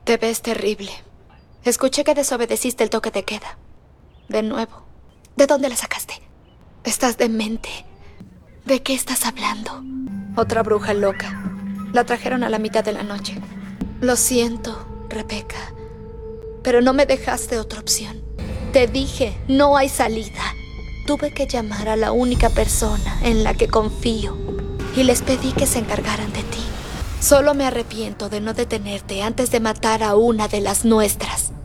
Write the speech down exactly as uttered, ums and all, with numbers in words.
Te ves terrible. Escuché que desobedeciste el toque de queda. De nuevo. ¿De dónde la sacaste? Estás demente. ¿De qué estás hablando? Otra bruja loca. La trajeron a la mitad de la noche. Lo siento, Rebecca, pero no me dejaste otra opción. Te dije, no hay salida. Tuve que llamar a la única persona en la que confío y les pedí que se encargaran de ti. Solo me arrepiento de no detenerte antes de matar a una de las nuestras.